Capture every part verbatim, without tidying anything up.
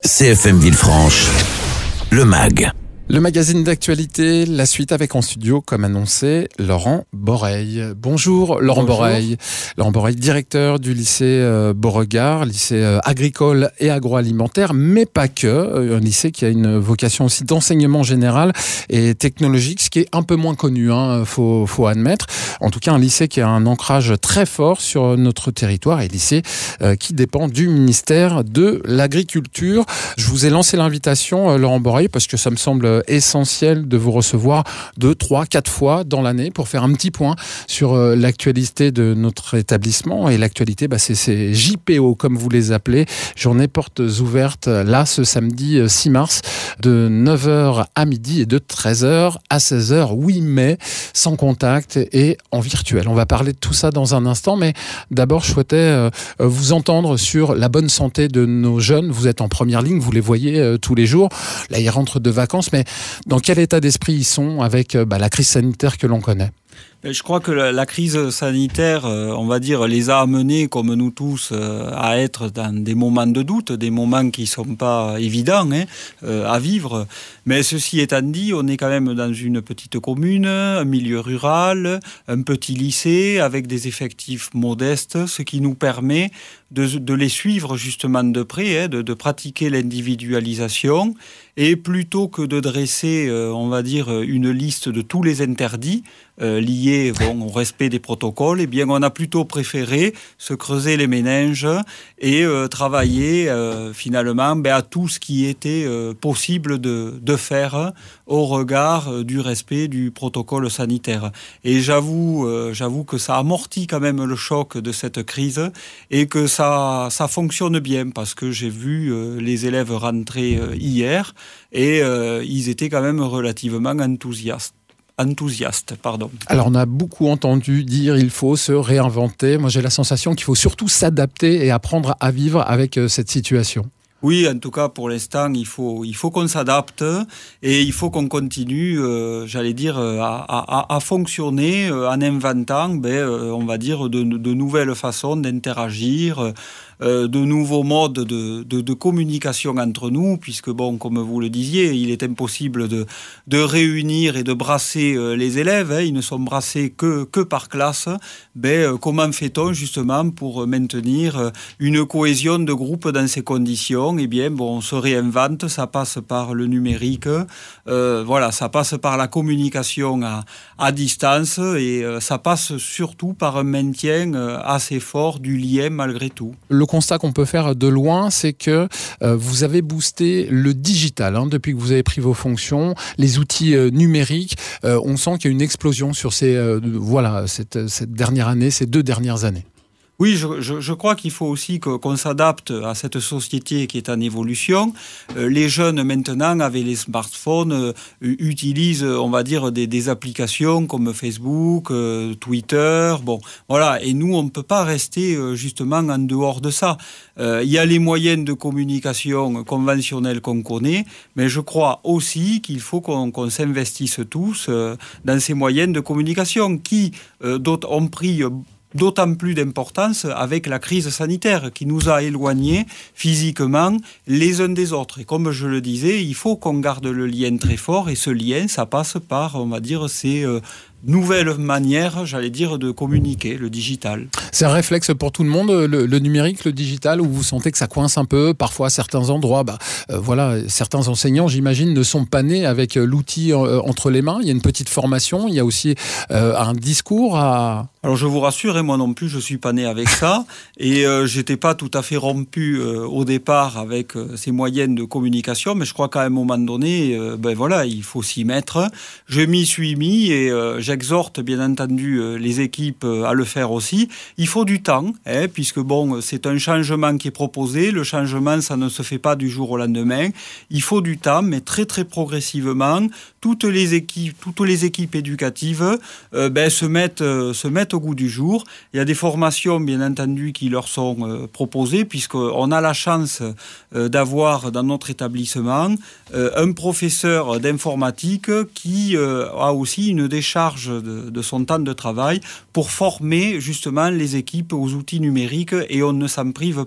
C F M Villefranche, le M A G. Le magazine d'actualité, la suite avec en studio, comme annoncé, Laurent Boreil. Bonjour Laurent Bonjour. Boreil. Laurent Boreil, directeur du lycée euh, Beauregard, lycée euh, agricole et agroalimentaire, mais pas que. Euh, un lycée qui a une vocation aussi d'enseignement général et technologique, ce qui est un peu moins connu, hein, faut, faut admettre. En tout cas, un lycée qui a un ancrage très fort sur notre territoire et lycée euh, qui dépend du ministère de l'Agriculture. Je vous ai lancé l'invitation, euh, Laurent Boreil, parce que ça me semble essentiel de vous recevoir deux, trois, quatre fois dans l'année pour faire un petit point sur euh, l'actualité de notre établissement. Et l'actualité, bah, c'est ces J P O, comme vous les appelez, journée portes ouvertes, là, ce samedi six mars, de neuf heures à midi et de treize heures à seize heures, huit mai, sans contact et en virtuel. On va parler de tout ça dans un instant, mais d'abord, je souhaitais euh, vous entendre sur la bonne santé de nos jeunes. Vous êtes en première ligne, vous les voyez euh, tous les jours. Là, ils rentrent de vacances, mais dans quel état d'esprit ils sont avec euh, bah, la crise sanitaire que l'on connaît ? Je crois que la crise sanitaire, on va dire, les a amenés, comme nous tous, à être dans des moments de doute, des moments qui ne sont pas évidents hein, à vivre. Mais ceci étant dit, on est quand même dans une petite commune, un milieu rural, un petit lycée avec des effectifs modestes, ce qui nous permet de, de les suivre justement de près, hein, de, de pratiquer l'individualisation. Et plutôt que de dresser, on va dire, une liste de tous les interdits, Euh, liés bon, au respect des protocoles, eh bien, on a plutôt préféré se creuser les méninges et euh, travailler euh, finalement ben, à tout ce qui était euh, possible de, de faire au regard euh, du respect du protocole sanitaire. Et j'avoue, euh, j'avoue que ça amortit quand même le choc de cette crise et que ça, ça fonctionne bien parce que j'ai vu euh, les élèves rentrer euh, hier et euh, ils étaient quand même relativement enthousiastes. enthousiaste, pardon. Alors on a beaucoup entendu dire il faut se réinventer. Moi j'ai la sensation qu'il faut surtout s'adapter et apprendre à vivre avec euh, cette situation. Oui, en tout cas, pour l'instant, il faut, il faut qu'on s'adapte et il faut qu'on continue, euh, j'allais dire, à, à, à fonctionner euh, en inventant, ben, euh, on va dire, de, de nouvelles façons d'interagir, euh, de nouveaux modes de, de, de communication entre nous, puisque, bon, comme vous le disiez, il est impossible de, de réunir et de brasser euh, les élèves. Hein, ils ne sont brassés que, que par classe. Ben, euh, comment fait-on, justement, pour maintenir une cohésion de groupe dans ces conditions ? Eh bien, bon, on se réinvente, ça passe par le numérique, euh, voilà, ça passe par la communication à, à distance et euh, ça passe surtout par un maintien euh, assez fort du lien malgré tout. Le constat qu'on peut faire de loin, c'est que euh, vous avez boosté le digital hein, depuis que vous avez pris vos fonctions, les outils euh, numériques. Euh, on sent qu'il y a une explosion sur ces, euh, voilà, cette, cette dernière année, ces deux dernières années. Oui, je, je, je crois qu'il faut aussi que, qu'on s'adapte à cette société qui est en évolution. Euh, les jeunes maintenant, avec les smartphones, euh, utilisent, on va dire, des, des applications comme Facebook, euh, Twitter. Bon, voilà. Et nous, on ne peut pas rester euh, justement en dehors de ça. Euh, il y a les moyens de communication conventionnels qu'on connaît, mais je crois aussi qu'il faut qu'on, qu'on s'investisse tous euh, dans ces moyens de communication qui euh, d'autres ont pris d'autant plus d'importance avec la crise sanitaire qui nous a éloignés physiquement les uns des autres. Et comme je le disais, il faut qu'on garde le lien très fort et ce lien, ça passe par, on va dire, ces euh, nouvelles manières, j'allais dire, de communiquer, le digital. C'est un réflexe pour tout le monde, le, le numérique, le digital, où vous sentez que ça coince un peu, parfois à certains endroits, bah, euh, voilà, certains enseignants, j'imagine, ne sont pas nés avec l'outil euh, entre les mains. Il y a une petite formation, il y a aussi euh, un discours à... Alors je vous rassure, et moi non plus, je suis pas né avec ça, et euh, j'étais pas tout à fait rompu euh, au départ avec euh, ces moyens de communication, mais je crois qu'à un moment donné, euh, ben voilà, il faut s'y mettre. Je m'y suis mis et euh, j'exhorte bien entendu euh, les équipes euh, à le faire aussi. Il faut du temps, hein, puisque bon, c'est un changement qui est proposé. Le changement, ça ne se fait pas du jour au lendemain. Il faut du temps, mais très très progressivement. Toutes les équipes, toutes les équipes éducatives euh, ben, se mettent, euh, se mettent au goût du jour. Il y a des formations, bien entendu, qui leur sont euh, proposées, puisqu'on a la chance euh, d'avoir dans notre établissement euh, un professeur d'informatique qui euh, a aussi une décharge de, de son temps de travail pour former justement les équipes aux outils numériques, et on ne s'en prive pas.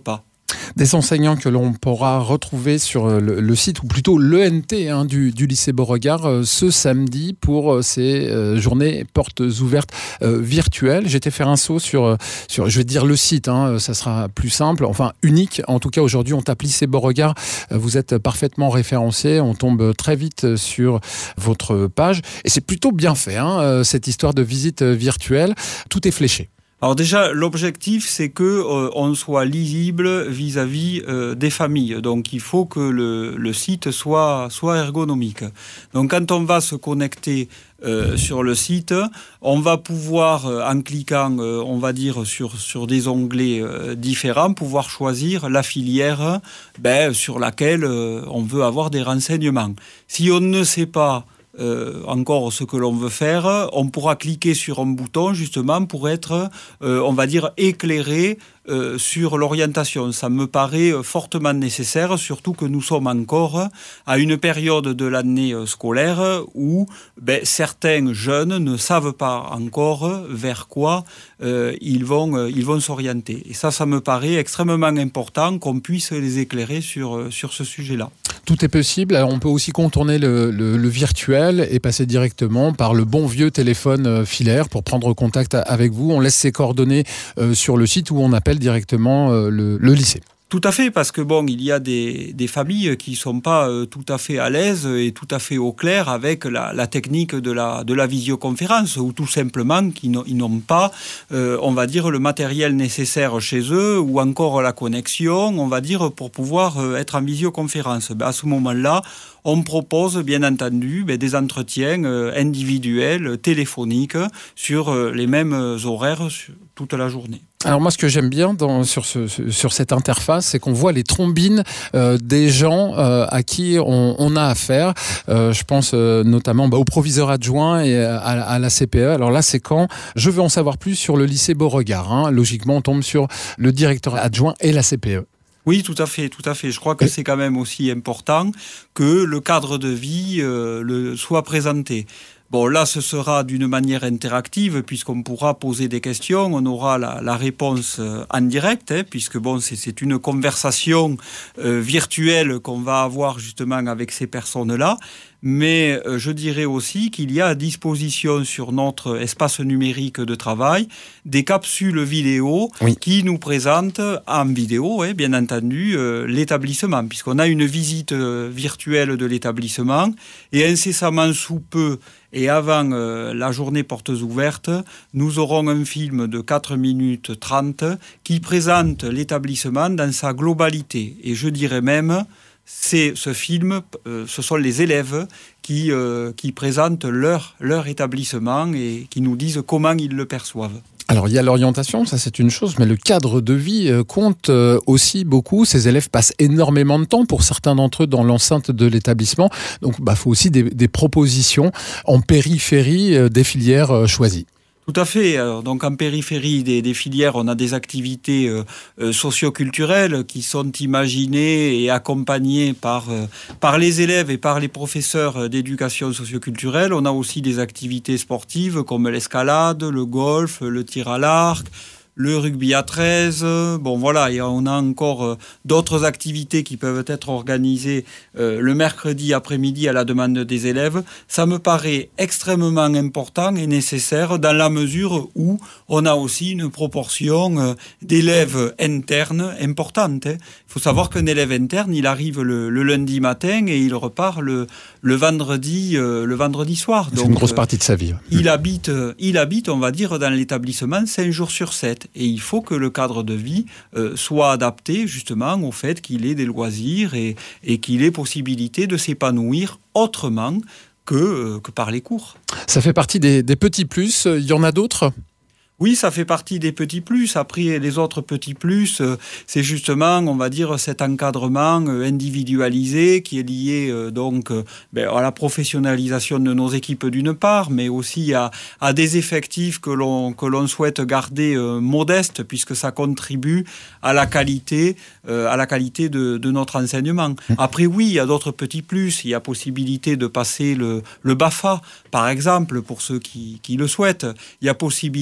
Des enseignants que l'on pourra retrouver sur le, le site, ou plutôt l'E N T hein, du, du lycée Beauregard, euh, ce samedi pour euh, ces euh, journées portes ouvertes euh, virtuelles. J'étais faire un saut sur, sur, je vais dire le site, hein, ça sera plus simple, enfin unique. En tout cas, aujourd'hui, on tape lycée Beauregard. Vous êtes parfaitement référencé. On tombe très vite sur votre page. Et c'est plutôt bien fait, hein, cette histoire de visite virtuelle. Tout est fléché. Alors déjà, l'objectif, c'est que euh, on soit lisible vis-à-vis euh, des familles. Donc, il faut que le, le site soit, soit ergonomique. Donc, quand on va se connecter euh, sur le site, on va pouvoir, euh, en cliquant, euh, on va dire, sur, sur des onglets euh, différents, pouvoir choisir la filière ben, sur laquelle euh, on veut avoir des renseignements. Si on ne sait pas Euh, encore ce que l'on veut faire, on pourra cliquer sur un bouton justement pour être, euh, on va dire, éclairé euh, sur l'orientation. Ça me paraît fortement nécessaire, surtout que nous sommes encore à une période de l'année scolaire où ben, certains jeunes ne savent pas encore vers quoi euh, ils vont, euh, ils vont s'orienter. Et ça, ça me paraît extrêmement important qu'on puisse les éclairer sur, sur ce sujet-là. Tout est possible. Alors, on peut aussi contourner le, le, le virtuel et passer directement par le bon vieux téléphone filaire pour prendre contact avec vous. On laisse ses coordonnées euh, sur le site où on appelle directement euh, le, le lycée. Tout à fait, parce que bon, il y a des, des familles qui ne sont pas euh, tout à fait à l'aise et tout à fait au clair avec la, la technique de la, de la visioconférence, ou tout simplement qui n'ont, ils n'ont pas, euh, on va dire, le matériel nécessaire chez eux, ou encore la connexion, on va dire, pour pouvoir euh, être en visioconférence. Ben, à ce moment-là, on propose, bien entendu, ben, des entretiens euh, individuels, téléphoniques, sur euh, les mêmes horaires sur, toute la journée. Alors moi, ce que j'aime bien dans, sur, ce, sur cette interface, c'est qu'on voit les trombines euh, des gens euh, à qui on, on a affaire. Euh, je pense euh, notamment bah, au proviseur adjoint et à, à la C P E. Alors là, c'est quand je veux en savoir plus sur le lycée Beauregard. Hein. Logiquement, on tombe sur le directeur adjoint et la C P E. Oui, tout à fait, tout à fait. Je crois que c'est quand même aussi important que le cadre de vie euh, le, soit présenté. Bon, là, ce sera d'une manière interactive, puisqu'on pourra poser des questions, on aura la, la réponse euh, en direct, hein, puisque bon, c'est, c'est une conversation euh, virtuelle qu'on va avoir justement avec ces personnes-là. Mais euh, je dirais aussi qu'il y a à disposition sur notre espace numérique de travail des capsules vidéo oui. qui nous présentent en vidéo, hein, bien entendu, euh, l'établissement, puisqu'on a une visite euh, virtuelle de l'établissement et incessamment sous peu et avant euh, la journée portes ouvertes, nous aurons un film de quatre minutes trente qui présente l'établissement dans sa globalité. Et je dirais même, c'est ce film, euh, ce sont les élèves qui, euh, qui présentent leur, leur établissement et qui nous disent comment ils le perçoivent. Alors, il y a l'orientation, ça c'est une chose, mais le cadre de vie compte aussi beaucoup. Ces élèves passent énormément de temps, pour certains d'entre eux, dans l'enceinte de l'établissement. Donc, il bah, faut aussi des, des propositions en périphérie des filières choisies. Tout à fait. Alors, donc en périphérie des, des filières, on a des activités euh, euh, socio-culturelles qui sont imaginées et accompagnées par, euh, par les élèves et par les professeurs d'éducation socio-culturelle. On a aussi des activités sportives comme l'escalade, le golf, le tir à l'arc, le rugby à treize, bon voilà, et on a encore euh, d'autres activités qui peuvent être organisées euh, le mercredi après-midi à la demande des élèves. Ça me paraît extrêmement important et nécessaire dans la mesure où on a aussi une proportion euh, d'élèves internes importante. Hein. Il faut savoir qu'un élève interne, il arrive le, le lundi matin et il repart le, le, vendredi, euh, le vendredi soir. C'est Donc, une grosse partie de sa vie. Il habite, il habite, on va dire, dans l'établissement cinq jours sur sept. Et il faut que le cadre de vie euh, soit adapté justement au fait qu'il ait des loisirs et, et qu'il ait possibilité de s'épanouir autrement que, euh, que par les cours. Ça fait partie des, des petits plus. Il y en a d'autres ? Oui, ça fait partie des petits plus. Après, les autres petits plus, euh, c'est justement, on va dire, cet encadrement euh, individualisé qui est lié euh, donc euh, ben, à la professionnalisation de nos équipes d'une part, mais aussi à, à des effectifs que l'on, que l'on souhaite garder euh, modestes, puisque ça contribue à la qualité, euh, à la qualité de, de notre enseignement. Après, oui, il y a d'autres petits plus. Il y a possibilité de passer le, le BAFA, par exemple, pour ceux qui, qui le souhaitent. Il y a possibilité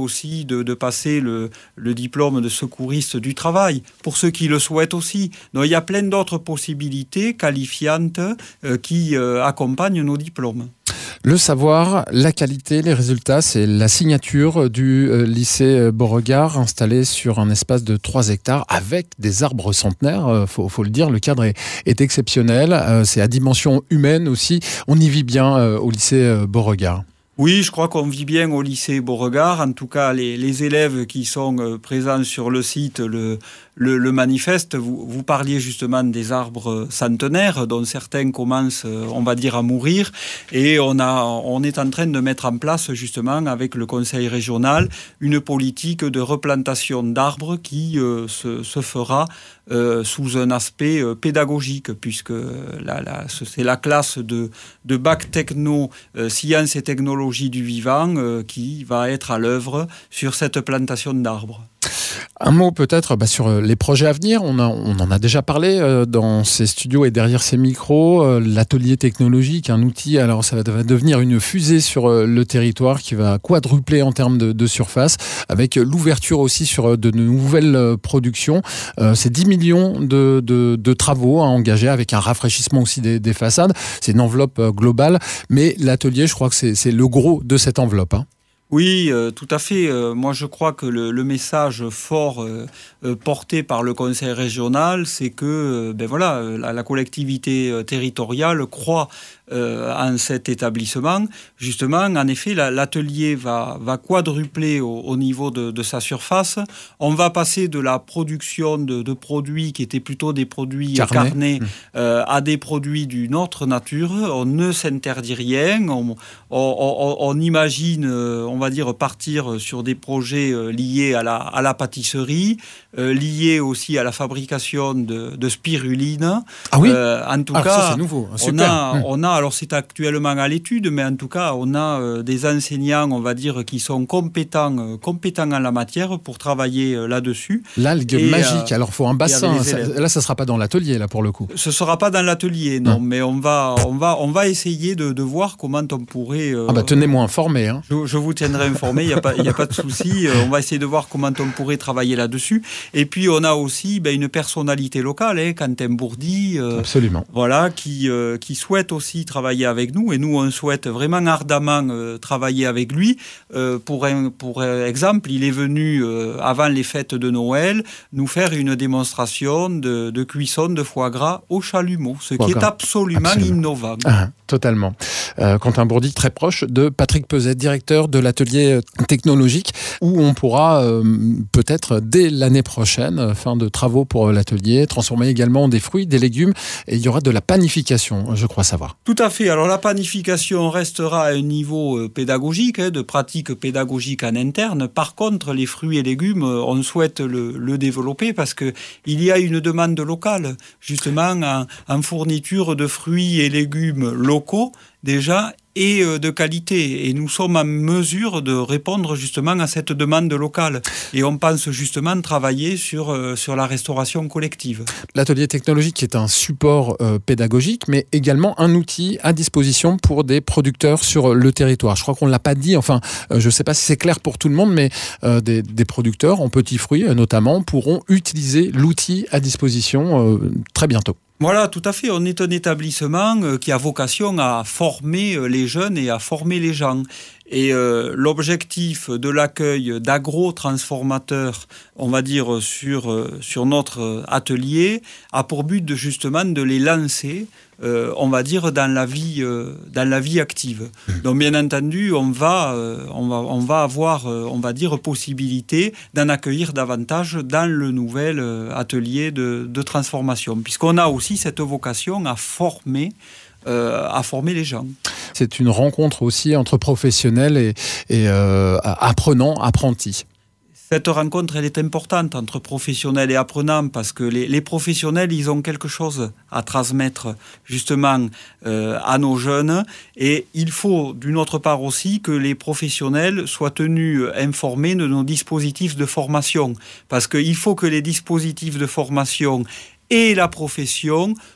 aussi de, de passer le, le diplôme de secouriste du travail, pour ceux qui le souhaitent aussi. Donc il y a plein d'autres possibilités qualifiantes euh, qui euh, accompagnent nos diplômes. Le savoir, la qualité, les résultats, c'est la signature du euh, lycée Beauregard, installé sur un espace de trois hectares avec des arbres centenaires. Euh, faut, faut le dire, le cadre est, est exceptionnel. Euh, c'est à dimension humaine aussi. On y vit bien euh, au lycée euh, Beauregard. Oui, je crois qu'on vit bien au lycée Beauregard. En tout cas, les, les élèves qui sont euh, présents sur le site le, le, le manifestent. Vous, vous parliez justement des arbres centenaires, dont certains commencent, euh, on va dire, à mourir. Et on, a, on est en train de mettre en place, justement, avec le conseil régional, une politique de replantation d'arbres qui euh, se, se fera euh, sous un aspect euh, pédagogique, puisque la, la, c'est la classe de, de bac techno, euh, sciences et technologies du vivant euh, qui va être à l'œuvre sur cette plantation d'arbres. Un mot peut-être bah, sur les projets à venir. On, a, on en a déjà parlé euh, dans ces studios et derrière ces micros. Euh, l'atelier technologique, un outil, alors ça va devenir une fusée sur euh, le territoire qui va quadrupler en termes de, de surface, avec l'ouverture aussi sur de nouvelles euh, productions. Euh, c'est dix millions de, de, de travaux à engager, avec un rafraîchissement aussi des, des façades. C'est une enveloppe euh, globale, mais l'atelier, je crois que c'est, c'est le gros de cette enveloppe. Hein. Oui, euh, tout à fait. Euh, moi, je crois que le, le message fort euh, euh, porté par le conseil régional, c'est que euh, ben voilà, la, la collectivité euh, territoriale croit euh, en cet établissement. Justement, en effet, la, l'atelier va, va quadrupler au, au niveau de, de sa surface. On va passer de la production de, de produits qui étaient plutôt des produits Carnet. carnés mmh. euh, à des produits d'une autre nature. On ne s'interdit rien. On, on, on, on imagine... Euh, on va dire partir sur des projets liés à la, à la pâtisserie, euh, liés aussi à la fabrication de, de spiruline. Ah oui euh, En tout alors cas, ça, c'est nouveau. on a, on a, alors c'est actuellement à l'étude, mais en tout cas, on a euh, des enseignants, on va dire, qui sont compétents, euh, compétents en la matière pour travailler euh, là-dessus. L'algue et, magique, euh, alors il faut un bassin. Ça, là, ça ne sera pas dans l'atelier, là, pour le coup. Ce ne sera pas dans l'atelier, non, hum. mais on va, on, va, on va essayer de, de voir comment on pourrait... Euh, ah bah tenez-moi informé. Hein. Je, je vous tiendrai informé, il n'y a pas, il n'y a pas de souci. On va essayer de voir comment on pourrait travailler là-dessus. Et puis, on a aussi ben, une personnalité locale, hein, Quentin Bourdi, euh, Absolument. Voilà, qui, euh, qui souhaite aussi travailler avec nous. Et nous, on souhaite vraiment ardemment euh, travailler avec lui. Euh, pour, un, pour exemple, il est venu, euh, avant les fêtes de Noël, nous faire une démonstration de, de cuisson de foie gras au chalumeau, ce foie qui gras. est absolument, absolument. innovant. Ah, totalement. Euh, Quentin Bourdi, très proche de Patrick Peuzet, directeur de l'atelier technologique, où on pourra euh, peut-être dès l'année prochaine, fin de travaux pour l'atelier, transformer également des fruits, des légumes, et il y aura de la panification, je crois savoir. Tout à fait. Alors la panification restera à un niveau euh, pédagogique, hein, de pratique pédagogique en interne. Par contre, les fruits et légumes, euh, on souhaite le, le développer parce que il y a une demande locale, justement, en, en fourniture de fruits et légumes locaux, déjà, et de qualité. Et nous sommes en mesure de répondre justement à cette demande locale. Et on pense justement travailler sur, euh, sur la restauration collective. L'atelier technologique est un support euh, pédagogique, mais également un outil à disposition pour des producteurs sur le territoire. Je crois qu'on ne l'a pas dit, enfin, euh, je ne sais pas si c'est clair pour tout le monde, mais euh, des, des producteurs en petits fruits euh, notamment pourront utiliser l'outil à disposition euh, très bientôt. Voilà, tout à fait. On est un établissement euh, qui a vocation à former euh, les jeunes et à former les gens. Et euh, l'objectif de l'accueil d'agro-transformateurs, on va dire, sur, euh, sur notre atelier, a pour but de, justement de les lancer, euh, on va dire, dans la vie, euh, dans la vie active. Donc, bien entendu, on va, euh, on va, on va avoir, euh, on va dire, possibilité d'en accueillir davantage dans le nouvel euh, atelier de, de transformation, puisqu'on a aussi cette vocation à former Euh, à former les gens. C'est une rencontre aussi entre professionnels et, et euh, apprenants, apprentis. Cette rencontre, elle est importante entre professionnels et apprenants parce que les, les professionnels, ils ont quelque chose à transmettre justement euh, à nos jeunes et il faut d'une autre part aussi que les professionnels soient tenus informés de nos dispositifs de formation parce qu'il faut que les dispositifs de formation et la profession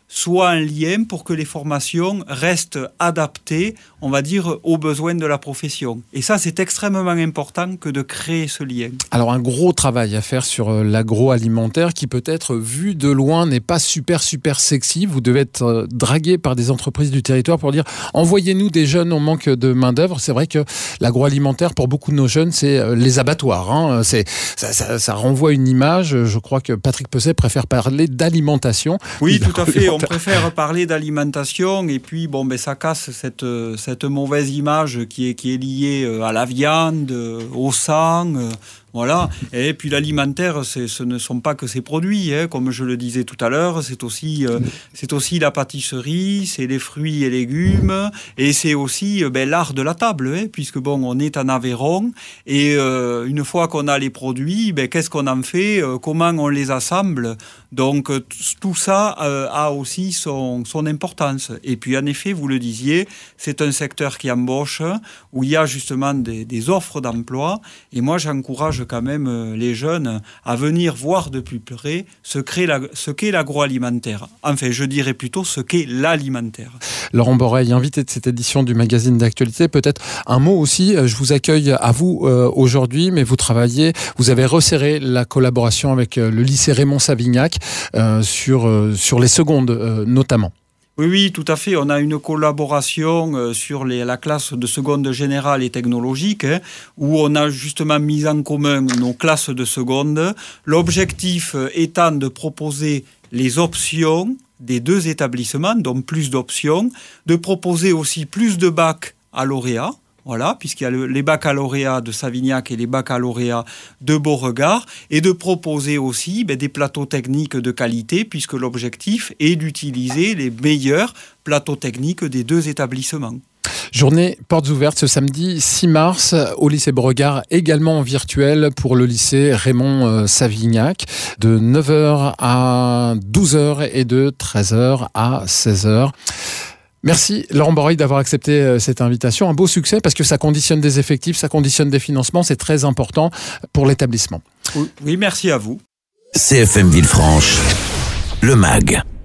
soit un lien pour que les formations restent adaptées, on va dire, aux besoins de la profession. Et ça, c'est extrêmement important que de créer ce lien. Alors, un gros travail à faire sur l'agroalimentaire qui, peut-être, vu de loin, n'est pas super, super sexy. Vous devez être dragué par des entreprises du territoire pour dire « Envoyez-nous des jeunes, on manque de main-d'œuvre ». C'est vrai que l'agroalimentaire, pour beaucoup de nos jeunes, c'est les abattoirs. Hein. C'est, ça, ça, ça renvoie une image. Je crois que Patrick Pesset préfère parler d'alimentation. Oui, tout à fait. On préfère parler d'alimentation et puis bon, ben, ça casse cette, cette mauvaise image qui est, qui est liée à la viande, au sang. Voilà. Et puis l'alimentaire, c'est, ce ne sont pas que ces produits, hein, comme je le disais tout à l'heure, c'est aussi, euh, c'est aussi la pâtisserie, c'est les fruits et légumes, et c'est aussi euh, ben, l'art de la table, hein, puisque bon, on est en Aveyron, et euh, une fois qu'on a les produits, ben, qu'est-ce qu'on en fait, euh, comment on les assemble. Donc euh, tout ça euh, a aussi son, son importance. Et puis en effet, vous le disiez, c'est un secteur qui embauche, où il y a justement des, des offres d'emploi, et moi j'encourage quand même les jeunes à venir voir de plus près ce qu'est, la, ce qu'est l'agroalimentaire. Enfin, je dirais plutôt ce qu'est l'alimentaire. Laurent Boreil, invité de cette édition du magazine d'actualité, peut-être un mot aussi, je vous accueille à vous euh, aujourd'hui, mais vous travaillez, vous avez resserré la collaboration avec le lycée Raymond Savignac euh, sur, euh, sur les secondes euh, notamment. Oui, oui, tout à fait. On a une collaboration sur les, la classe de seconde générale et technologique, hein, où on a justement mis en commun nos classes de seconde. L'objectif étant de proposer les options des deux établissements, donc plus d'options, de proposer aussi plus de bacs à lauréats. Voilà, puisqu'il y a le, les baccalauréats de Savignac et les baccalauréats de Beauregard, et de proposer aussi ben, des plateaux techniques de qualité, puisque l'objectif est d'utiliser les meilleurs plateaux techniques des deux établissements. Journée portes ouvertes ce samedi six mars au lycée Beauregard, également en virtuel pour le lycée Raymond Savignac, de neuf heures à douze heures et de treize heures à seize heures. Merci Laurent Boreil d'avoir accepté cette invitation. Un beau succès parce que ça conditionne des effectifs, ça conditionne des financements, c'est très important pour l'établissement. Oui, merci à vous. C F M Villefranche, le M A G.